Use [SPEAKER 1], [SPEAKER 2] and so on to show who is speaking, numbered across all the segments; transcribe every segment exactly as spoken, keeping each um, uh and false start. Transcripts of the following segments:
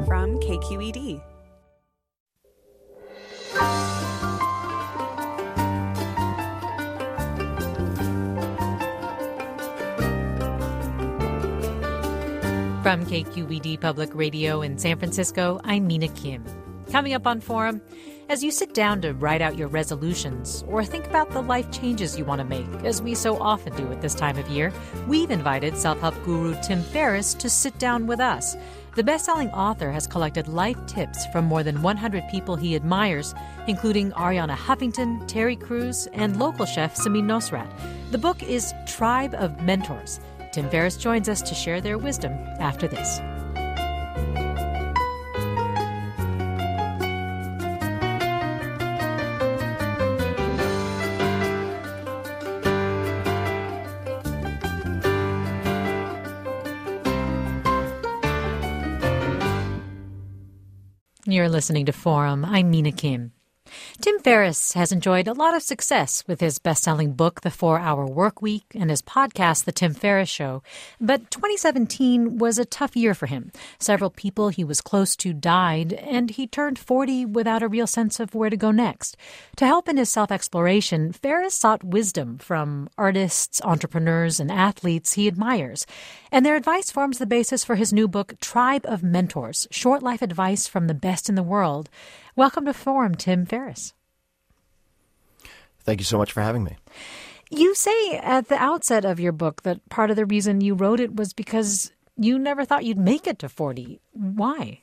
[SPEAKER 1] from K Q E D.
[SPEAKER 2] From K Q E D Public Radio in San Francisco, I'm Mina Kim. Coming up on Forum, as you sit down to write out your resolutions or think about the life changes you want to make, as we so often do at this time of year, we've invited self-help guru Tim Ferriss to sit down with us. The best-selling author has collected life tips from more than one hundred people he admires, including Arianna Huffington, Terry Crews, and local chef Samin Nosrat. The book is Tribe of Mentors. Tim Ferriss joins us to share their wisdom after this. You're listening to Forum. I'm Mina Kim. Tim Ferriss has enjoyed a lot of success with his best-selling book, The four-Hour Workweek, and his podcast, The Tim Ferriss Show. But twenty seventeen was a tough year for him. Several people he was close to died, and he turned forty without a real sense of where to go next. To help in his self-exploration, Ferriss sought wisdom from artists, entrepreneurs, and athletes he admires. And their advice forms the basis for his new book, Tribe of Mentors, Short Life Advice from the Best in the World. Welcome to Forum, Tim Ferriss.
[SPEAKER 3] Thank you so much for having me.
[SPEAKER 2] You say at the outset of your book that part of the reason you wrote it was because you never thought you'd make it to forty. Why?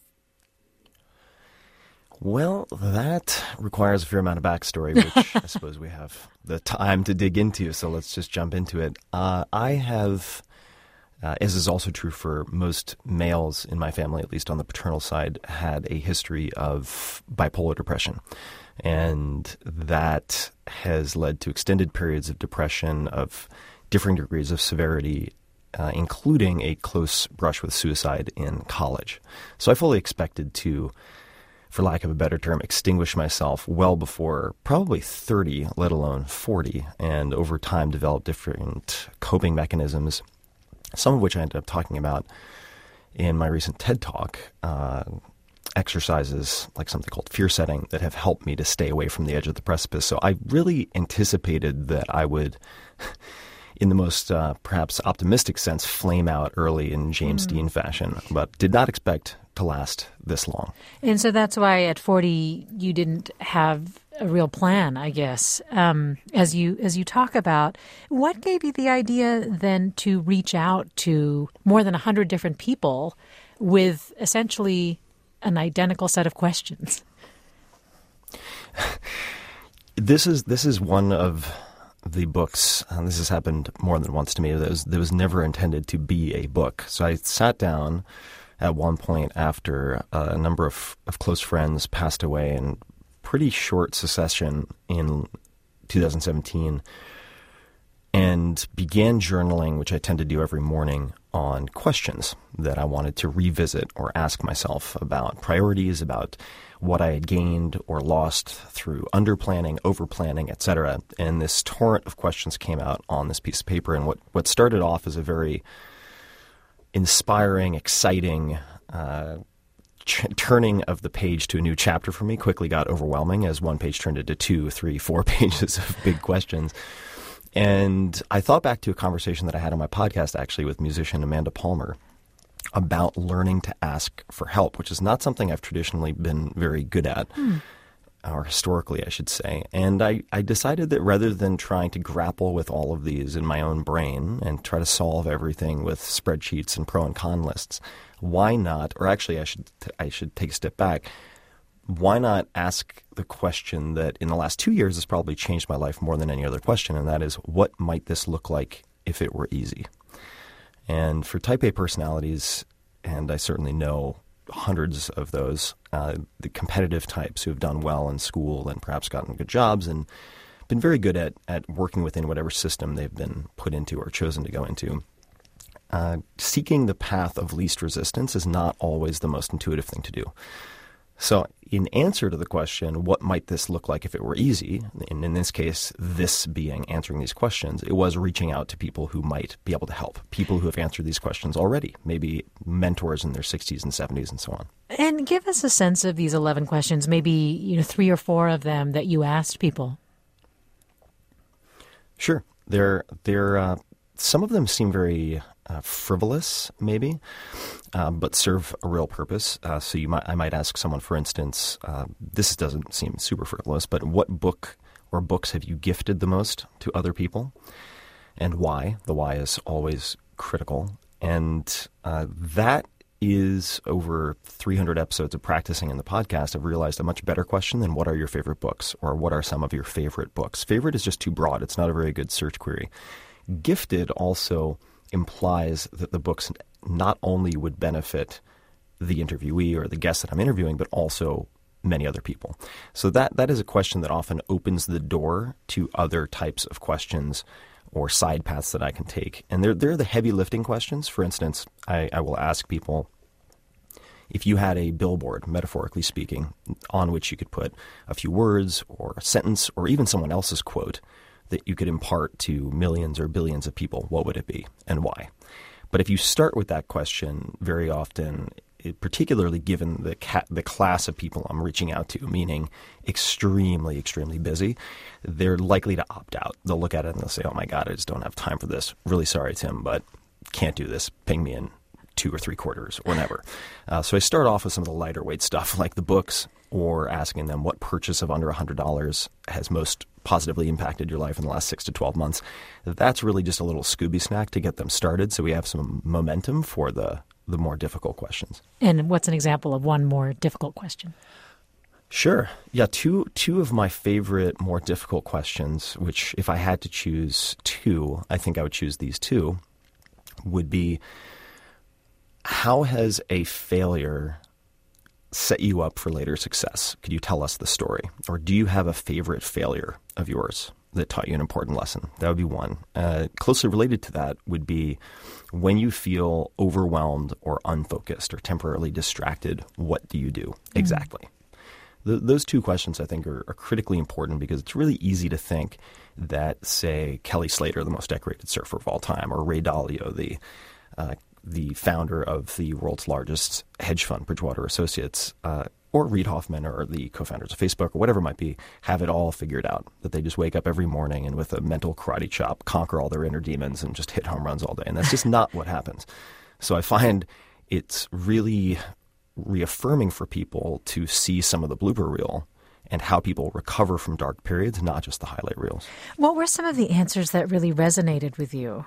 [SPEAKER 3] Well, that requires a fair amount of backstory, which I suppose we have the time to dig into, so let's just jump into it. Uh, I have... Uh, as is also true for most males in my family, at least on the paternal side, had a history of bipolar depression. And that has led to extended periods of depression of differing degrees of severity, uh, including a close brush with suicide in college. So I fully expected to, for lack of a better term, extinguish myself well before probably thirty, let alone forty, and over time develop different coping mechanisms, some of which I ended up talking about in my recent TED Talk, uh, exercises like something called fear setting that have helped me to stay away from the edge of the precipice. So I really anticipated that I would, in the most uh, perhaps optimistic sense, flame out early in James mm. Dean fashion, but did not expect to last this long.
[SPEAKER 2] And so that's why at forty you didn't have a real plan, I guess. Um, as you as you talk about, what gave you the idea then to reach out to more than one hundred different people with essentially an identical set of questions?
[SPEAKER 3] This is this is one of the books, and this has happened more than once to me, that was, that was never intended to be a book. So I sat down at one point after a number of, of close friends passed away in pretty short succession in two thousand seventeen, and began journaling, which I tend to do every morning, on questions that I wanted to revisit or ask myself about priorities, about what I had gained or lost through underplanning, overplanning, et cetera. And this torrent of questions came out on this piece of paper, and what, what started off as a very inspiring, exciting uh, ch- turning of the page to a new chapter for me quickly got overwhelming as one page turned into two, three, four pages of big questions. And I thought back to a conversation that I had on my podcast, actually, with musician Amanda Palmer about learning to ask for help, which is not something I've traditionally been very good at. Mm. Or historically, I should say. And I, I decided that rather than trying to grapple with all of these in my own brain and try to solve everything with spreadsheets and pro and con lists, why not, or actually I should I should take a step back, why not ask the question that in the last two years has probably changed my life more than any other question, and that is, what might this look like if it were easy? And for type A personalities, and I certainly know hundreds of those, uh, the competitive types who have done well in school and perhaps gotten good jobs and been very good at, at working within whatever system they've been put into or chosen to go into. Uh, seeking the path of least resistance is not always the most intuitive thing to do. So in answer to the question, what might this look like if it were easy, and in this case, this being answering these questions, it was reaching out to people who might be able to help, people who have answered these questions already, maybe mentors in their sixties and seventies and so on.
[SPEAKER 2] And give us a sense of these eleven questions, maybe you know three or four of them that you asked people.
[SPEAKER 3] Sure. They're, they're, uh, some of them seem very uh, frivolous, maybe, uh, but serve a real purpose. Uh, so you might, I might ask someone, for instance, uh, this doesn't seem super frivolous, but what book or books have you gifted the most to other people, and why? The why is always critical. And uh, that is, over three hundred episodes of practicing in the podcast, I've realized a much better question than what are your favorite books or what are some of your favorite books. Favorite is just too broad. It's not a very good search query. Gifted also implies that the books not only would benefit the interviewee or the guest that I'm interviewing, but also many other people. So that that is a question that often opens the door to other types of questions or side paths that I can take. And they're, they're the heavy lifting questions. For instance, I, I will ask people, if you had a billboard, metaphorically speaking, on which you could put a few words or a sentence or even someone else's quote that you could impart to millions or billions of people, what would it be and why? But if you start with that question, very often, it, particularly given the ca- the class of people I'm reaching out to, meaning extremely, extremely busy, they're likely to opt out. They'll look at it and they'll say, oh my God, I just don't have time for this. Really sorry, Tim, but can't do this. Ping me in two or three quarters or never. Uh, so I start off with some of the lighter weight stuff like the books, or asking them what purchase of under one hundred dollars has most positively impacted your life in the last six to twelve months. That's really just a little Scooby snack to get them started, so we have some momentum for the, the more difficult questions.
[SPEAKER 2] And what's an example of one more difficult question?
[SPEAKER 3] Sure. Yeah, two two of my favorite more difficult questions, which if I had to choose two, I think I would choose these two, would be, how has a failure set you up for later success? Could you tell us the story? Or do you have a favorite failure of yours that taught you an important lesson? That would be one. Uh, closely related to that would be, when you feel overwhelmed or unfocused or temporarily distracted, what do you do mm-hmm. exactly? The, those two questions, I think, are, are critically important, because it's really easy to think that, say, Kelly Slater, the most decorated surfer of all time, or Ray Dalio, the uh, the founder of the world's largest hedge fund, Bridgewater Associates, uh, or Reid Hoffman, or the co-founders of Facebook, or whatever it might be, have it all figured out, that they just wake up every morning and with a mental karate chop conquer all their inner demons and just hit home runs all day. And that's just not what happens. So I find it's really reaffirming for people to see some of the blooper reel and how people recover from dark periods, not just the highlight reels.
[SPEAKER 2] What were some of the answers that really resonated with you?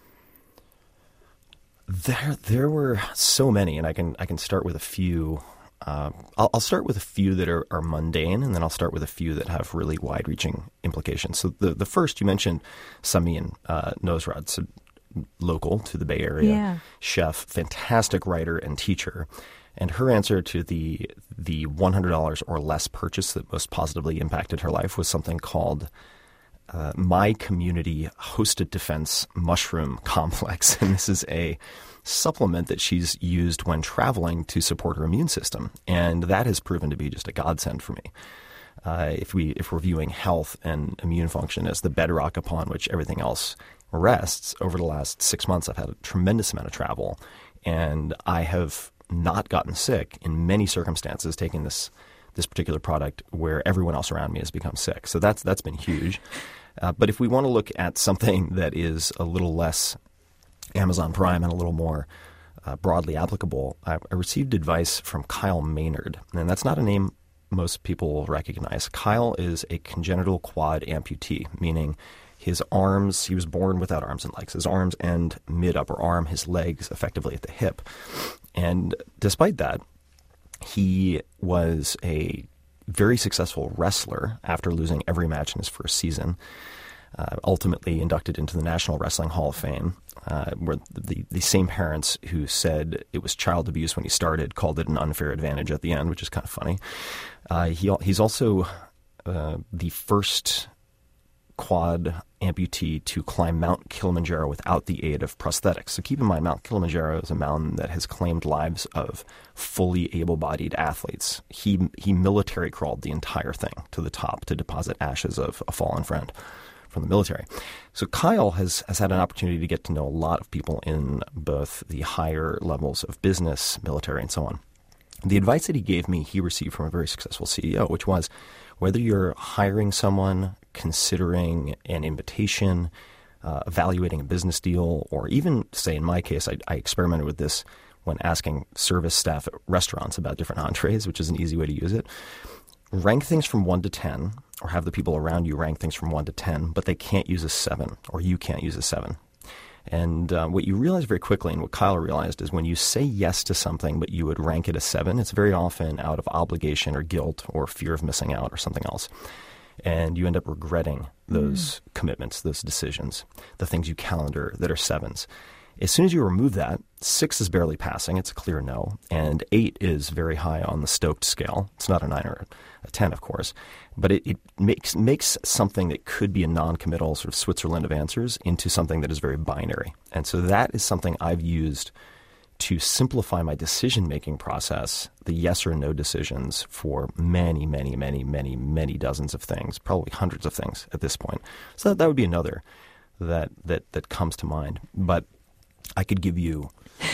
[SPEAKER 3] There, there were so many, and I can I can start with a few. Uh, I'll, I'll start with a few that are, are mundane, and then I'll start with a few that have really wide-reaching implications. So the the first, you mentioned Samin uh, Nosrat, so local to the Bay Area,
[SPEAKER 2] yeah. chef,
[SPEAKER 3] fantastic writer and teacher, and her answer to the the one hundred dollars or less purchase that most positively impacted her life was something called Uh, My Community Hosted Defense Mushroom Complex. And this is a supplement that she's used when traveling to support her immune system. And that has proven to be just a godsend for me. Uh, if, we, if we're viewing health and immune function as the bedrock upon which everything else rests, over the last six months I've had a tremendous amount of travel. And I have not gotten sick in many circumstances taking this this particular product where everyone else around me has become sick. So that's that's been huge. Uh, but if we want to look at something that is a little less Amazon Prime and a little more uh, broadly applicable, I, I received advice from Kyle Maynard. And that's not a name most people will recognize. Kyle is a congenital quad amputee, meaning his arms, he was born without arms and legs. His arms end mid-upper arm, his legs effectively at the hip. And despite that, he was a very successful wrestler after losing every match in his first season, uh, ultimately inducted into the National Wrestling Hall of Fame, uh, where the, the same parents who said it was child abuse when he started called it an unfair advantage at the end, which is kind of funny. Uh, he He's also uh, the first quad amputee to climb Mount Kilimanjaro without the aid of prosthetics. So keep in mind, Mount Kilimanjaro is a mountain that has claimed lives of fully able-bodied athletes. He he military crawled the entire thing to the top to deposit ashes of a fallen friend from the military. So Kyle has, has had an opportunity to get to know a lot of people in both the higher levels of business, military, and so on. The advice that he gave me, he received from a very successful C E O, which was whether you're hiring someone, considering an invitation, uh, evaluating a business deal, or even, say, in my case, I, I experimented with this when asking service staff at restaurants about different entrees, which is an easy way to use it. Rank things from one to ten, or have the people around you rank things from one to ten, but they can't use a seven, or you can't use a seven. And uh, what you realize very quickly, and what Kyle realized, is when you say yes to something, but you would rank it a seven, it's very often out of obligation or guilt or fear of missing out or something else. And you end up regretting those mm. commitments, those decisions, the things you calendar that are sevens. As soon as you remove that, six is barely passing. It's a clear no. And eight is very high on the Stoked scale. It's not a nine or a ten, of course. But it, it makes makes something that could be a non-committal sort of Switzerland of answers into something that is very binary. And so that is something I've used to simplify my decision-making process, the yes or no decisions for many, many, many, many, many dozens of things, probably hundreds of things at this point. So that, that would be another that that that comes to mind. But I could give you,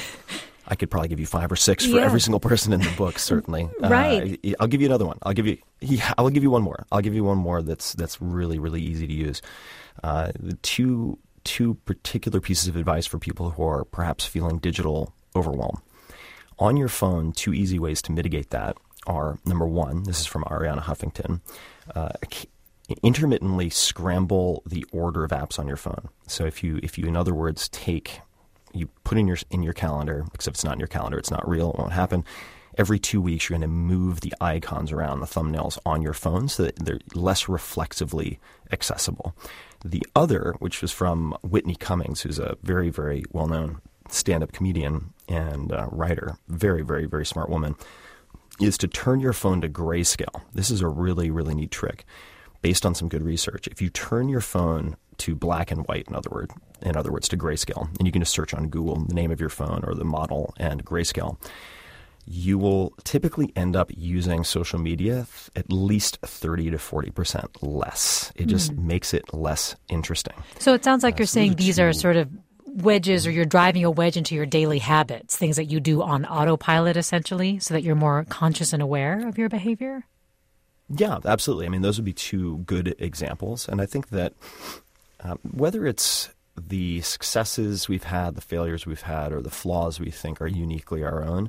[SPEAKER 3] I could probably give you five or six for
[SPEAKER 2] yeah.
[SPEAKER 3] every single person in the book, certainly.
[SPEAKER 2] Right.
[SPEAKER 3] Uh, I'll give you another one. I'll give you, yeah, I'll give you one more. I'll give you one more that's that's really, really easy to use. Uh, the two two particular pieces of advice for people who are perhaps feeling digital overwhelm. On your phone, two easy ways to mitigate that are, number one, this is from Arianna Huffington, uh, intermittently scramble the order of apps on your phone. So if you, if you, in other words, take, you put in your in your calendar, except it's not in your calendar, it's not real, it won't happen. Every two weeks, you're going to move the icons around, the thumbnails on your phone so that they're less reflexively accessible. The other, which was from Whitney Cummings, who's a very, very well-known stand-up comedian and uh, writer, very, very, very smart woman, is to turn your phone to grayscale. This is a really, really neat trick based on some good research. If you turn your phone to black and white, in other words, in other words, to grayscale, and you can just search on Google the name of your phone or the model and grayscale, you will typically end up using social media at least thirty to forty percent less. It just mm. makes it less interesting.
[SPEAKER 2] So it sounds like uh, you're
[SPEAKER 3] so
[SPEAKER 2] saying
[SPEAKER 3] are
[SPEAKER 2] these
[SPEAKER 3] two...
[SPEAKER 2] are sort of wedges, or you're driving a wedge into your daily habits, things that you do on autopilot, essentially, so that you're more conscious and aware of your behavior?
[SPEAKER 3] Yeah, absolutely. I mean, those would be two good examples. And I think that um, whether it's the successes we've had, the failures we've had, or the flaws we think are uniquely our own,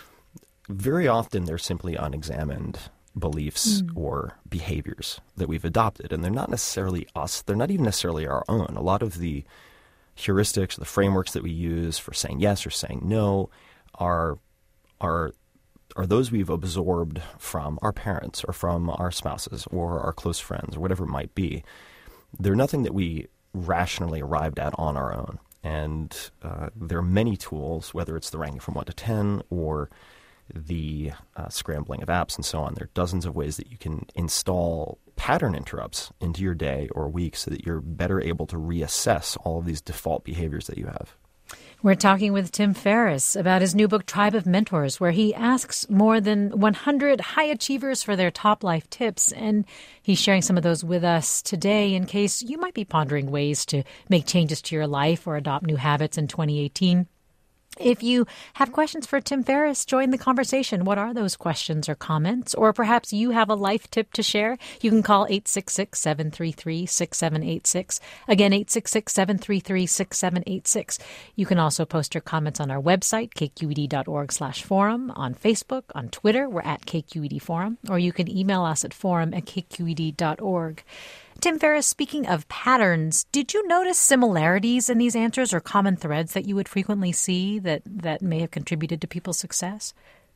[SPEAKER 3] very often they're simply unexamined beliefs mm. or behaviors that we've adopted. And they're not necessarily us. They're not even necessarily our own. A lot of the heuristics, the frameworks that we use for saying yes or saying no are are are those we've absorbed from our parents or from our spouses or our close friends or whatever it might be. They're nothing that we rationally arrived at on our own. And uh, there are many tools, whether it's the ranking from one to ten or the uh, scrambling of apps and so on. There are dozens of ways that you can install pattern interrupts into your day or week so that you're better able to reassess all of these default behaviors that you have.
[SPEAKER 2] We're talking with Tim Ferriss about his new book, Tribe of Mentors, where he asks more than one hundred high achievers for their top life tips. And he's sharing some of those with us today in case you might be pondering ways to make changes to your life or adopt new habits in twenty eighteen. If you have questions for Tim Ferriss, join the conversation. What are those questions or comments? Or perhaps you have a life tip to share. You can call eight six six, seven three three, six seven eight six. Again, eight six six, seven three three, six seven eight six. You can also post your comments on our website, k q e d dot org slash forum, on Facebook, on Twitter, we're at K Q E D Forum, or you can email us at forum at k q e d dot org. Tim Ferriss, speaking of patterns, did you notice similarities in these answers or common threads that you would frequently see that, that may have contributed to people's success?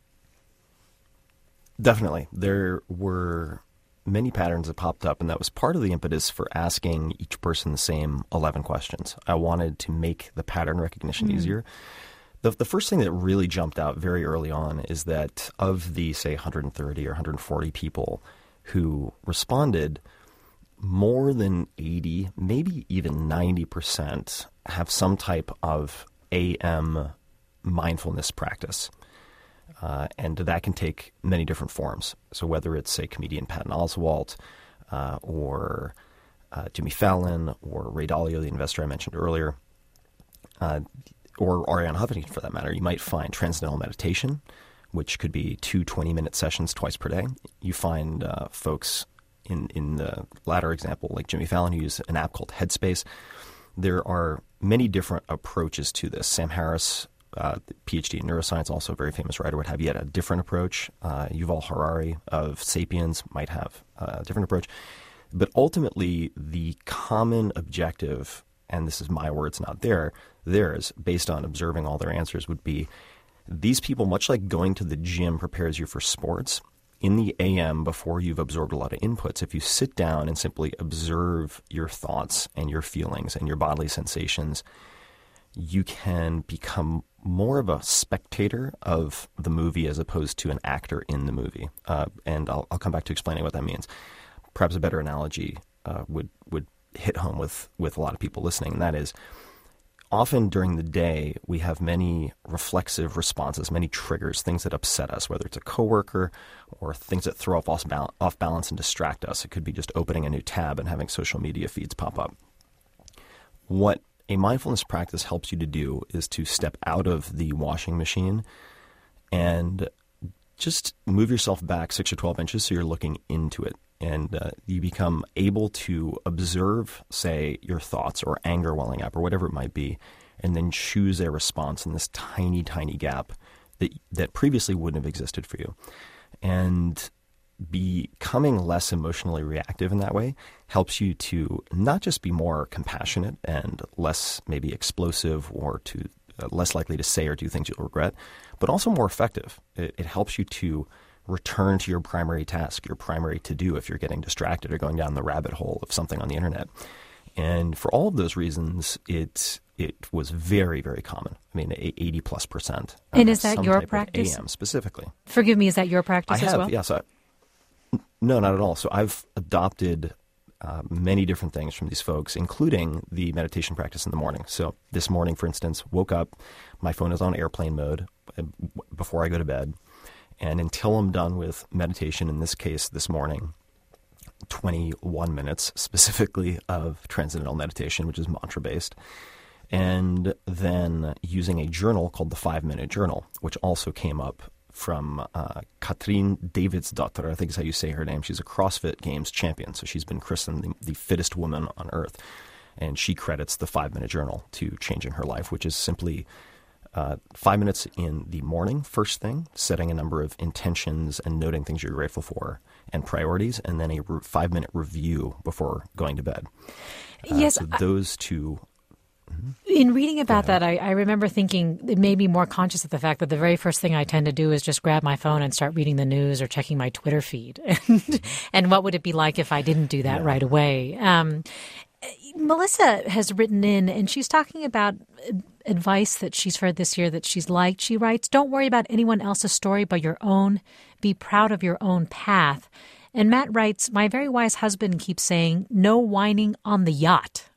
[SPEAKER 3] Definitely. There were many patterns that popped up, and that was part of the impetus for asking each person the same eleven questions. I wanted to make the pattern recognition mm. easier. The, the first thing that really jumped out very early on is that of the, say, one hundred thirty or one hundred forty people who responded, more than eighty, maybe even ninety percent have some type of A M mindfulness practice. Uh, and that can take many different forms. So whether it's, say, comedian Patton Oswalt uh, or uh, Jimmy Fallon or Ray Dalio, the investor I mentioned earlier, uh, or Arianna Huffington for that matter, you might find transcendental meditation, which could be two twenty-minute sessions twice per day. You find uh, folks in, in the latter example, like Jimmy Fallon, who use an app called Headspace. There are many different approaches to this. Sam Harris, uh, P H D in neuroscience, also a very famous writer, would have yet a different approach. Uh, Yuval Harari of Sapiens might have a different approach. But ultimately, the common objective, and this is my words, not their, theirs, based on observing all their answers, would be these people, much like going to the gym prepares you for sports, in the A M before you've absorbed a lot of inputs, if you sit down and simply observe your thoughts and your feelings and your bodily sensations, you can become more of a spectator of the movie as opposed to an actor in the movie. Uh, and I'll, I'll come back to explaining what that means. Perhaps a better analogy uh, would, would hit home with, with a lot of people listening, and that is, often during the day, we have many reflexive responses, many triggers, things that upset us, whether it's a coworker or things that throw off, off balance and distract us. It could be just opening a new tab and having social media feeds pop up. What a mindfulness practice helps you to do is to step out of the washing machine and just move yourself back six or twelve inches so you're looking into it. And uh, you become able to observe, say, your thoughts or anger welling up or whatever it might be, and then choose a response in this tiny, tiny gap that that previously wouldn't have existed for you. And becoming less emotionally reactive in that way helps you to not just be more compassionate and less maybe explosive or to uh, less likely to say or do things you'll regret, but also more effective. It, it helps you to return to your primary task, your primary to-do if you're getting distracted or going down the rabbit hole of something on the internet. And for all of those reasons, it it was very, very common. I mean, eighty plus percent.
[SPEAKER 2] And is that your practice?
[SPEAKER 3] A M specifically.
[SPEAKER 2] Forgive me, is that your practice
[SPEAKER 3] I
[SPEAKER 2] as
[SPEAKER 3] have,
[SPEAKER 2] well?
[SPEAKER 3] Yes. I, no, not at all. So I've adopted uh, many different things from these folks, including the meditation practice in the morning. So this morning, for instance, woke up, my phone is on airplane mode before I go to bed. And until I'm done with meditation, in this case, this morning, twenty-one minutes specifically of transcendental meditation, which is mantra-based, and then using a journal called the Five-Minute Journal, which also came up from uh, Katrin Davidsdottir, I think is how you say her name. She's a CrossFit Games champion, so she's been christened the, the fittest woman on earth. And she credits the Five-Minute Journal to changing her life, which is simply Uh, five minutes in the morning, first thing, setting a number of intentions and noting things you're grateful for and priorities, and then a re- five-minute review before going to bed. Uh,
[SPEAKER 2] yes.
[SPEAKER 3] So those two... Mm-hmm.
[SPEAKER 2] In reading about that, I, I remember thinking it made me more conscious of the fact that the very first thing I tend to do is just grab my phone and start reading the news or checking my Twitter feed. And, and what would it be like if I didn't do that yeah. right away? Um, Melissa has written in, and she's talking about advice that she's heard this year that she's liked. She writes, "Don't worry about anyone else's story but your own. Be proud of your own path." And Matt writes, "My very wise husband keeps saying, no whining on the yacht."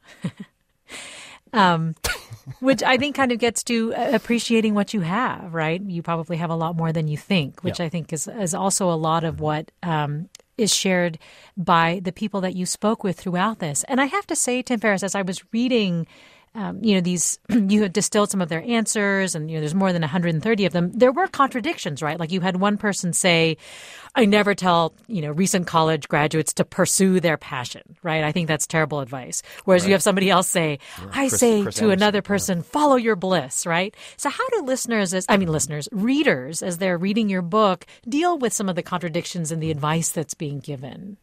[SPEAKER 2] um, which I think kind of gets to appreciating what you have, right? You probably have a lot more than you think, which yeah. I think is, is also a lot of what um, is shared by the people that you spoke with throughout this. And I have to say, Tim Ferriss, as I was reading Um, you know, these, you had distilled some of their answers and, you know, there's more than one hundred thirty of them. There were contradictions, right? Like you had one person say, I never tell, you know, recent college graduates to pursue their passion, right? I think that's terrible advice. Whereas right. you have somebody else say, yeah, I Chris, say Chris to Anderson, another person, yeah. follow your bliss, right? So how do listeners, as I mean, listeners, readers, as they're reading your book, deal with some of the contradictions in the advice that's being given?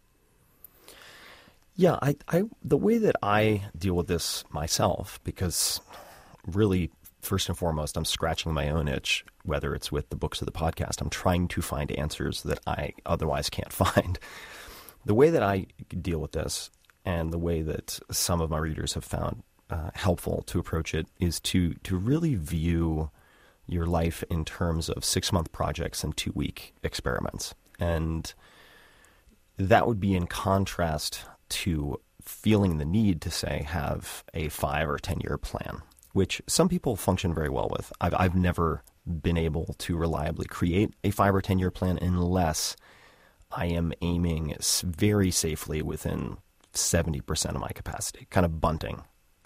[SPEAKER 3] Yeah, I, I, the way that I deal with this myself, because really, first and foremost, I'm scratching my own itch, whether it's with the books or the podcast. I'm trying to find answers that I otherwise can't find. The way that I deal with this and the way that some of my readers have found uh, helpful to approach it is to, to really view your life in terms of six-month projects and two-week experiments. And that would be in contrast to feeling the need to, say, have a five or ten year plan, which some people function very well with. I've, I've never been able to reliably create a five or ten year plan unless I am aiming very safely within seventy percent of my capacity, kind of bunting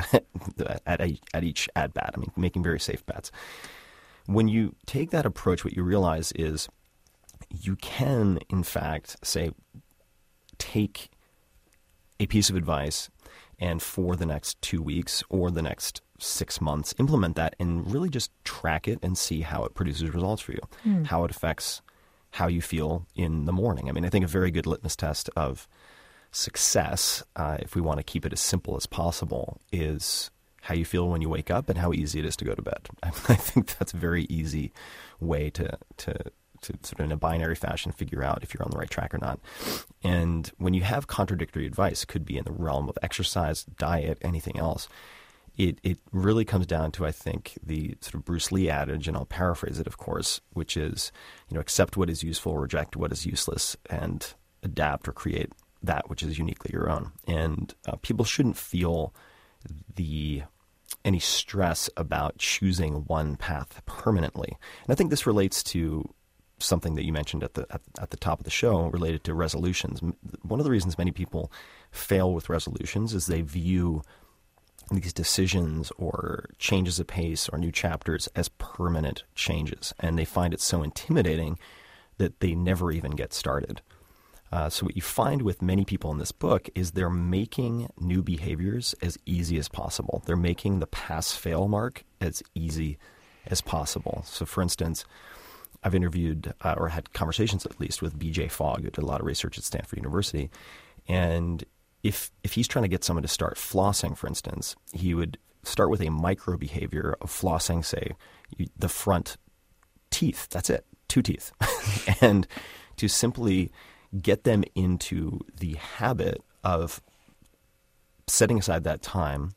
[SPEAKER 3] at, a, at each at bat. I mean, making very safe bets. When you take that approach, what you realize is you can, in fact, say, take a piece of advice and for the next two weeks or the next six months, implement that and really just track it and see how it produces results for you, mm. how it affects how you feel in the morning. I mean, I think a very good litmus test of success, uh, if we want to keep it as simple as possible, is how you feel when you wake up and how easy it is to go to bed. I think that's a very easy way to, to, to sort of in a binary fashion figure out if you're on the right track or not. And when you have contradictory advice, it could be in the realm of exercise, diet, anything else, it, it really comes down to, I think, the sort of Bruce Lee adage, and I'll paraphrase it, of course, which is, you know, accept what is useful, reject what is useless, and adapt or create that which is uniquely your own. And uh, people shouldn't feel the any stress about choosing one path permanently. And I think this relates to something that you mentioned at the at, at the top of the show related to resolutions. One of the reasons many people fail with resolutions is they view these decisions or changes of pace or new chapters as permanent changes, and they find it so intimidating that they never even get started. Uh, so what you find with many people in this book is they're making new behaviors as easy as possible. They're making the pass-fail mark as easy as possible. So for instance, I've interviewed uh, or had conversations at least with B J Fogg, who did a lot of research at Stanford University. And if if he's trying to get someone to start flossing, for instance, he would start with a micro behavior of flossing, say, you, the front teeth. That's it, two teeth. And to simply get them into the habit of setting aside that time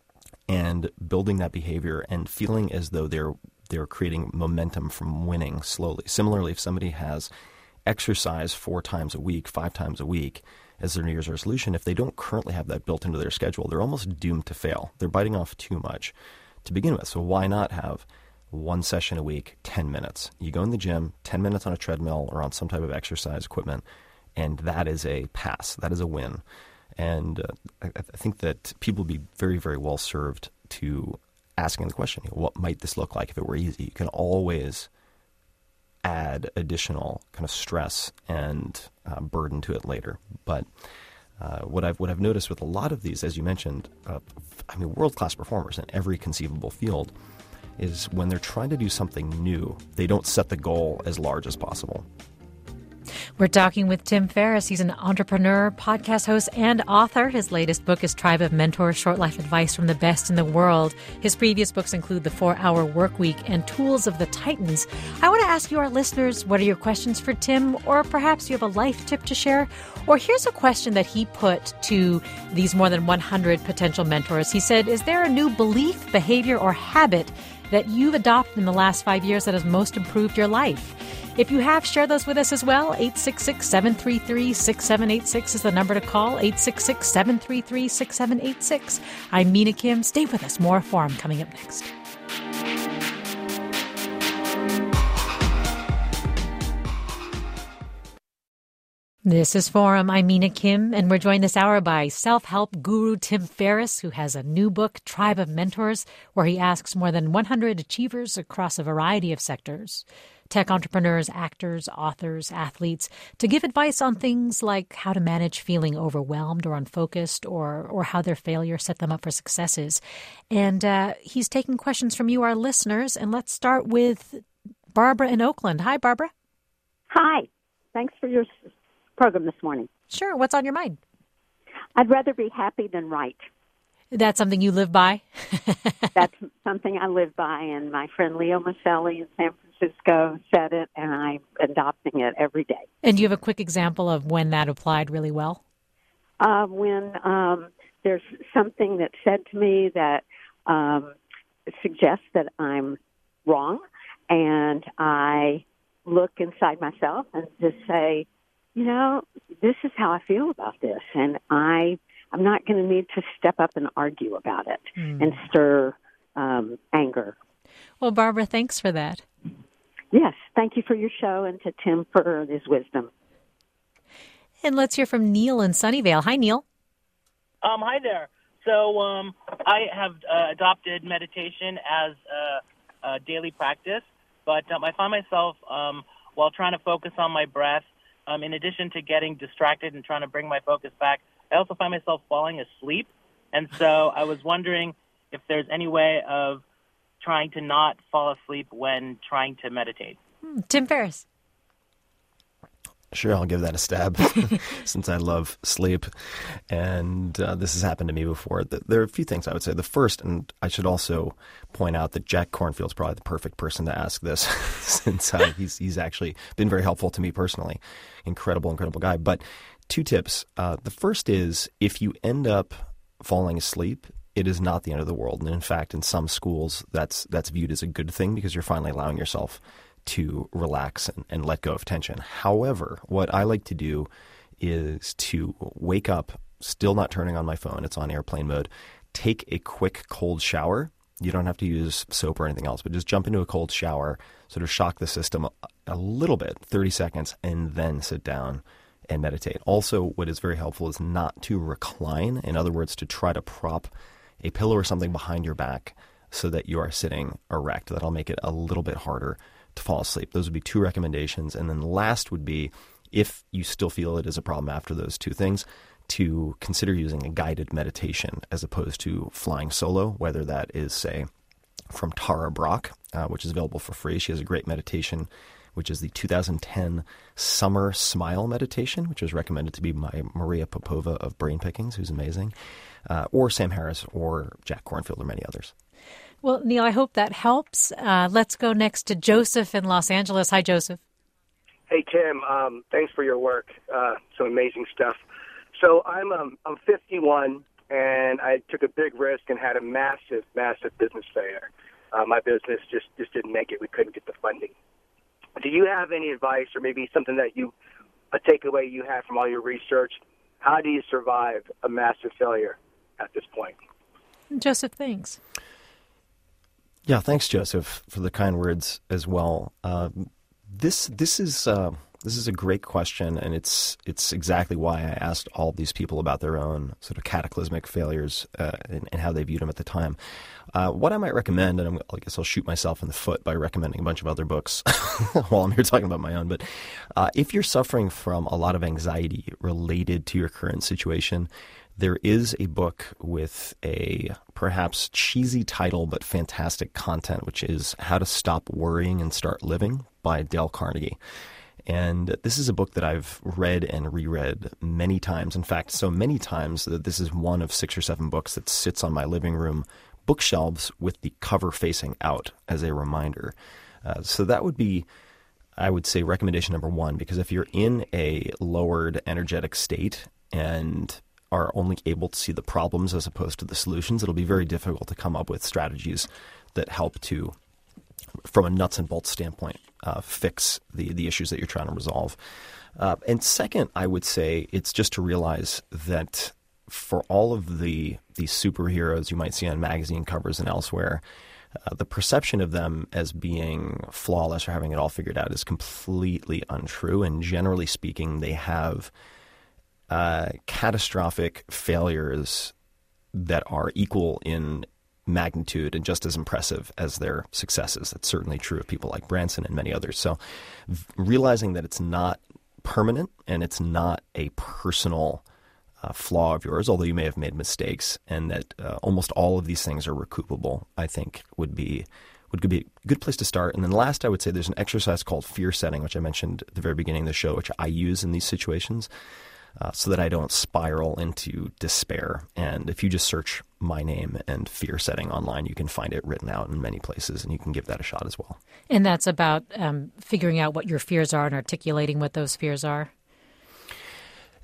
[SPEAKER 3] and building that behavior and feeling as though they're they're creating momentum from winning slowly. Similarly, if somebody has exercise four times a week, five times a week as their New Year's resolution, if they don't currently have that built into their schedule, they're almost doomed to fail. They're biting off too much to begin with. So why not have one session a week, ten minutes? You go in the gym, ten minutes on a treadmill or on some type of exercise equipment, and that is a pass. That is a win. And uh, I, I think that people would be very, very well served to asking the question, you know, what might this look like if it were easy? You can always add additional kind of stress and uh, burden to it later. But uh, what I've what I've noticed with a lot of these, as you mentioned, uh, I mean, world-class performers in every conceivable field, is when they're trying to do something new, they don't set the goal as large as possible.
[SPEAKER 2] We're talking with Tim Ferriss. He's an entrepreneur, podcast host, and author. His latest book is Tribe of Mentors, Short Life Advice from the Best in the World. His previous books include The four-Hour Workweek and Tools of the Titans. I want to ask you, our listeners, what are your questions for Tim? Or perhaps you have a life tip to share? Or here's a question that he put to these more than one hundred potential mentors. He said, is there a new belief, behavior, or habit that you've adopted in the last five years that has most improved your life? If you have, share those with us as well. eight six six, seven three three, six seven eight six is the number to call. eight six six, seven three three, six seven eight six. I'm Mina Kim. Stay with us. More Forum coming up next. This is Forum. I'm Mina Kim, and we're joined this hour by self-help guru Tim Ferriss, who has a new book, Tribe of Mentors, where he asks more than one hundred achievers across a variety of sectors, tech entrepreneurs, actors, authors, athletes, to give advice on things like how to manage feeling overwhelmed or unfocused, or or how their failure set them up for successes. And uh, he's taking questions from you, our listeners, and let's start with Barbara in Oakland. Hi, Barbara.
[SPEAKER 1] Hi. Thanks for your program this morning.
[SPEAKER 2] Sure. What's on your mind?
[SPEAKER 1] I'd rather be happy than right.
[SPEAKER 2] That's something you live by?
[SPEAKER 1] That's something I live by, and my friend Leo Maselli in San Francisco said it, and I'm adopting it every day.
[SPEAKER 2] And do you have a quick example of when that applied really well?
[SPEAKER 1] Uh, when um, there's something that's said to me that um, suggests that I'm wrong, and I look inside myself and just say, you know, this is how I feel about this, and I, I'm not going to need to step up and argue about it mm. and stir um, anger.
[SPEAKER 2] Well, Barbara, thanks for that.
[SPEAKER 1] Yes, thank you for your show, and to Tim for his wisdom.
[SPEAKER 2] And let's hear from Neil in Sunnyvale. Hi, Neil.
[SPEAKER 4] Um, hi there. So um, I have uh, adopted meditation as a, a daily practice, but um, I find myself, um, while trying to focus on my breath, um, in addition to getting distracted and trying to bring my focus back, I also find myself falling asleep. And so I was wondering if there's any way of trying to not fall asleep when trying to meditate.
[SPEAKER 2] Tim Ferriss.
[SPEAKER 3] Sure, I'll give that a stab since I love sleep. And uh, this has happened to me before. There are a few things I would say. The first, and I should also point out that Jack Kornfield's probably the perfect person to ask this since uh, he's, he's actually been very helpful to me personally. Incredible, incredible guy. But two tips. Uh, the first is if you end up falling asleep, it is not the end of the world. And in fact, in some schools, that's that's viewed as a good thing because you're finally allowing yourself to relax and, and let go of tension. However, what I like to do is to wake up, still not turning on my phone, it's on airplane mode, take a quick cold shower. You don't have to use soap or anything else, but just jump into a cold shower, sort of shock the system a, a little bit, thirty seconds, and then sit down and meditate. Also, what is very helpful is not to recline. In other words, to try to prop a pillow or something behind your back so that you are sitting erect. That'll make it a little bit harder to fall asleep. Those would be two recommendations. And then last would be, if you still feel it is a problem after those two things, to consider using a guided meditation as opposed to flying solo, whether that is, say, from Tara Brach, uh, which is available for free. She has a great meditation, which is the two thousand ten Summer Smile Meditation, which was recommended to be by Maria Popova of Brain Pickings, who's amazing, uh, or Sam Harris, or Jack Kornfield, or many others.
[SPEAKER 2] Well, Neil, I hope that helps. Uh, let's go next to Joseph in Los Angeles. Hi, Joseph.
[SPEAKER 5] Hey, Tim. Um, thanks for your work. Uh, some amazing stuff. So I'm um, I'm fifty-one, and I took a big risk and had a massive, massive business failure. Uh, my business just, just didn't make it. We couldn't get the funding. Do you have any advice, or maybe something that you, a takeaway you had from all your research? How do you survive a massive failure at this point?
[SPEAKER 2] Joseph, thanks.
[SPEAKER 3] Yeah, thanks, Joseph, for the kind words as well. Uh, this this is uh, this is a great question, and it's it's exactly why I asked all these people about their own sort of cataclysmic failures uh, and, and how they viewed them at the time. Uh, what I might recommend, and I'm, I guess I'll shoot myself in the foot by recommending a bunch of other books while I'm here talking about my own, but uh, if you're suffering from a lot of anxiety related to your current situation, there is a book with a perhaps cheesy title but fantastic content, which is How to Stop Worrying and Start Living by Dale Carnegie. And this is a book that I've read and reread many times. In fact, so many times that this is one of six or seven books that sits on my living room bookshelves with the cover facing out as a reminder. Uh, so that would be, I would say, recommendation number one, because if you're in a lowered energetic state and are only able to see the problems as opposed to the solutions, it'll be very difficult to come up with strategies that help to, from a nuts and bolts standpoint, uh, fix the, the issues that you're trying to resolve. Uh, and second, I would say it's just to realize that for all of the, the superheroes you might see on magazine covers and elsewhere, uh, the perception of them as being flawless or having it all figured out is completely untrue. And generally speaking, they have Uh, catastrophic failures that are equal in magnitude and just as impressive as their successes. That's certainly true of people like Branson and many others. So v- realizing that it's not permanent and it's not a personal uh, flaw of yours, although you may have made mistakes, and that uh, almost all of these things are recoupable, I think would be would be a good place to start. And then last, I would say there's an exercise called fear setting, which I mentioned at the very beginning of the show, which I use in these situations. Uh, so that I don't spiral into despair. And if you just search my name and fear setting online, you can find it written out in many places, and you can give that a shot as well.
[SPEAKER 2] And that's about um, figuring out what your fears are and articulating what those fears are?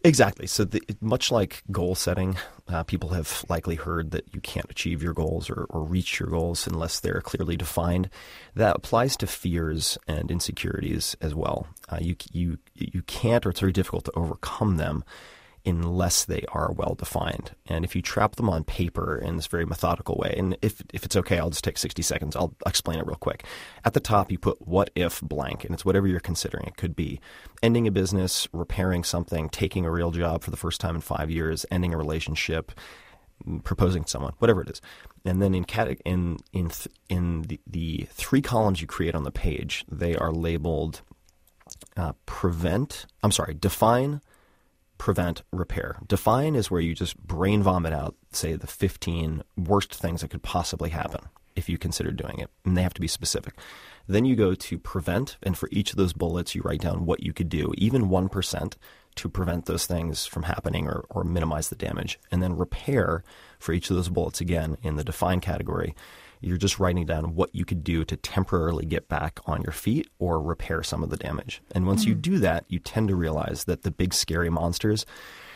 [SPEAKER 3] Exactly. So the, much like goal setting, uh, people have likely heard that you can't achieve your goals or, or reach your goals unless they're clearly defined. That applies to fears and insecurities as well. Uh, you you you can't, or it's very difficult to overcome them unless they are well defined. And if you trap them on paper in this very methodical way, and if if it's okay, I'll just take sixty seconds. I'll explain it real quick. At the top, you put what if blank, and it's whatever you're considering. It could be ending a business, repairing something, taking a real job for the first time in five years, ending a relationship, proposing to someone, whatever it is. And then in cat- in in th- in the, the three columns you create on the page, they are labeled uh, prevent. I'm sorry, define, prevent, repair. Define is where you just brain vomit out, say, the fifteen worst things that could possibly happen if you consider doing it, and they have to be specific. Then you go to prevent, and for each of those bullets, you write down what you could do, even one percent, to prevent those things from happening or, or minimize the damage. And then repair, for each of those bullets, again, in the define category, you're just writing down what you could do to temporarily get back on your feet or repair some of the damage. And once mm. you do that, you tend to realize that the big scary monsters,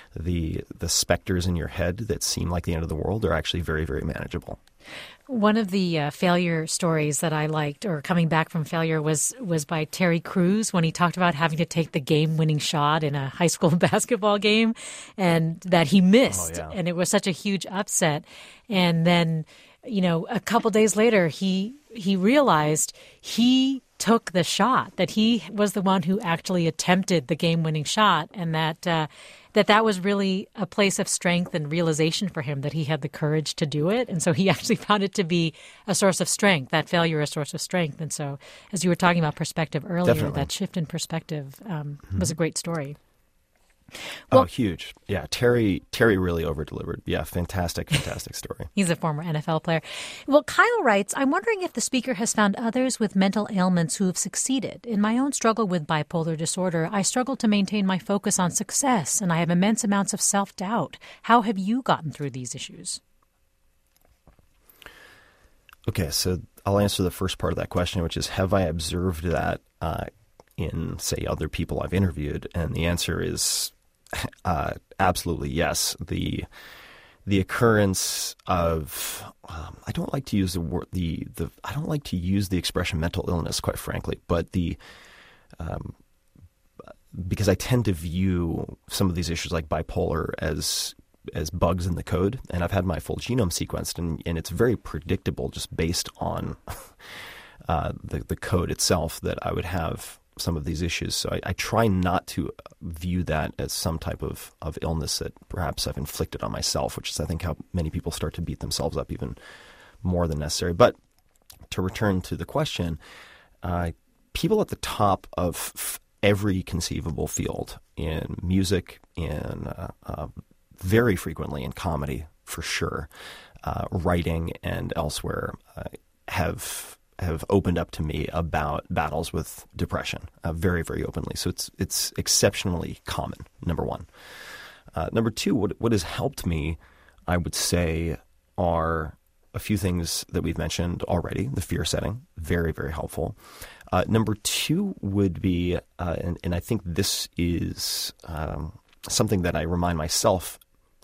[SPEAKER 3] the the specters in your head that seem like the end of the world, are actually very, very manageable.
[SPEAKER 2] One of the uh, failure stories that I liked, or coming back from failure, was was by Terry Crews when he talked about having to take the game-winning shot in a high school basketball game and that he missed. Oh, yeah. And it was such a huge upset. And then, you know, a couple days later, he he realized he took the shot, that he was the one who actually attempted the game-winning shot, and that uh, that that was really a place of strength and realization for him, that he had the courage to do it. And so he actually found it to be a source of strength, that failure a source of strength. And so as you were talking about perspective earlier,
[SPEAKER 3] Definitely.
[SPEAKER 2] That shift in perspective um, mm-hmm. was a great story.
[SPEAKER 3] Well, oh, huge. Yeah, Terry Terry really over-delivered. Yeah, fantastic, fantastic story.
[SPEAKER 2] He's a former N F L player. Well, Kyle writes, I'm wondering if the speaker has found others with mental ailments who have succeeded. In my own struggle with bipolar disorder, I struggle to maintain my focus on success, and I have immense amounts of self-doubt. How have you gotten through these issues?
[SPEAKER 3] Okay, so I'll answer the first part of that question, which is, have I observed that uh, in, say, other people I've interviewed? And the answer is Uh, absolutely, yes. The the occurrence of um, I don't like to use the word the the I don't like to use the expression mental illness, quite frankly, but the um, because I tend to view some of these issues like bipolar as as bugs in the code, and I've had my full genome sequenced, and, and it's very predictable just based on uh, the the code itself that I would have some of these issues. So I, I try not to view that as some type of, of illness that perhaps I've inflicted on myself, which is, I think, how many people start to beat themselves up even more than necessary. But to return to the question, uh, people at the top of f- every conceivable field, in music, in uh, uh, very frequently in comedy, for sure, uh, writing and elsewhere, uh, have have opened up to me about battles with depression uh, very, very openly. So it's it's exceptionally common, number one. Uh, number two, what what has helped me, I would say, are a few things that we've mentioned already. The fear setting, very, very helpful. Uh, number two would be, uh, and, and I think this is um, something that I remind myself